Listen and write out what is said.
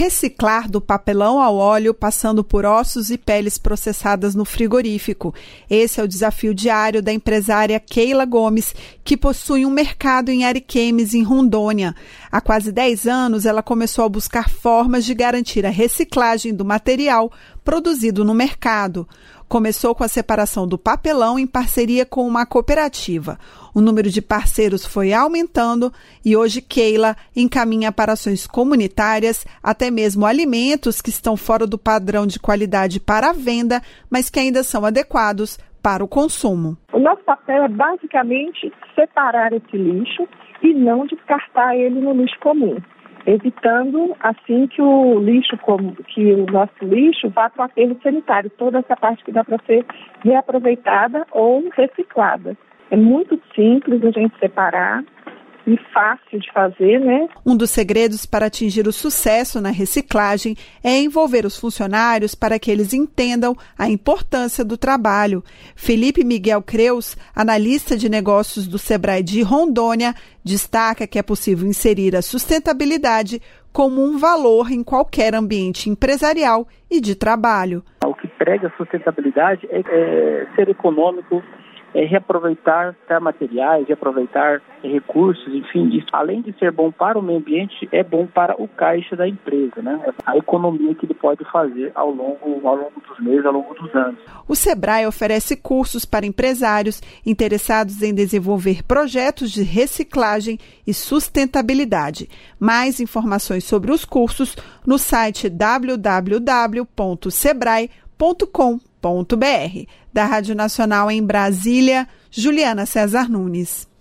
reciclar do papelão ao óleo, passando por ossos e peles processadas no frigorífico. Esse é o desafio diário da empresária Keila Gomes, que possui um mercado em Ariquemes, em Rondônia. Há quase 10 anos, ela começou a buscar formas de garantir a reciclagem do material produzido no mercado. Começou com a separação do papelão em parceria com uma cooperativa. O número de parceiros foi aumentando e hoje Keila encaminha para ações comunitárias, até mesmo alimentos que estão fora do padrão de qualidade para a venda, mas que ainda são adequados para o consumo. O nosso papel é basicamente separar esse lixo e não descartar ele no lixo comum, evitando assim que o nosso lixo vá para o aterro sanitário, toda essa parte que dá para ser reaproveitada ou reciclada. É muito simples a gente separar e fácil de fazer, né? Um dos segredos para atingir o sucesso na reciclagem é envolver os funcionários para que eles entendam a importância do trabalho. Felipe Miguel Creus, analista de negócios do Sebrae de Rondônia, destaca que é possível inserir a sustentabilidade como um valor em qualquer ambiente empresarial e de trabalho. O que prega a sustentabilidade é ser econômico, reaproveitar materiais, reaproveitar recursos, enfim, isso, além de ser bom para o meio ambiente, é bom para o caixa da empresa, né? A economia que ele pode fazer ao longo dos meses, ao longo dos anos. O Sebrae oferece cursos para empresários interessados em desenvolver projetos de reciclagem e sustentabilidade. Mais informações sobre os cursos no site www.sebrae.com.br. Da Rádio Nacional em Brasília, Juliana César Nunes.